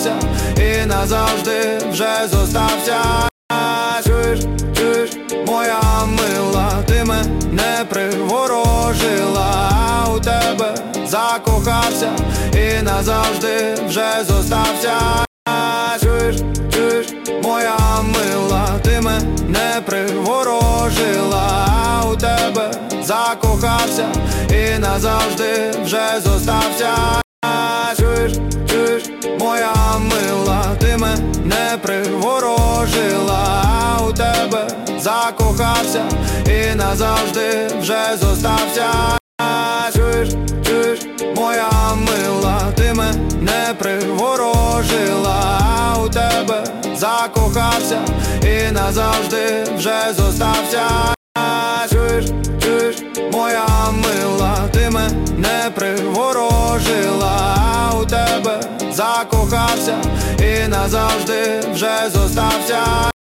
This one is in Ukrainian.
закохався і назавжди вже зостався. Чуєш, чуєш, моя мила, ти мене приворожила, а у тебе закохався і назавжди вже зостався. Чуєш, чуєш, моя мила, ти мене приворожила, а у тебе закохався і назавжди вже зостався. Чуєш, чуєш, моя мила, ти мене приворожила, а у тебе закохався і назавжди вже зостався. Чуєш, чуєш, моя мила, ти мене приворожила, а у тебе закохався і назавжди вже зостався. Чуєш, чуєш, моя мила, ти мене приворожила, а у тебе закохався і назавжди вже зостався.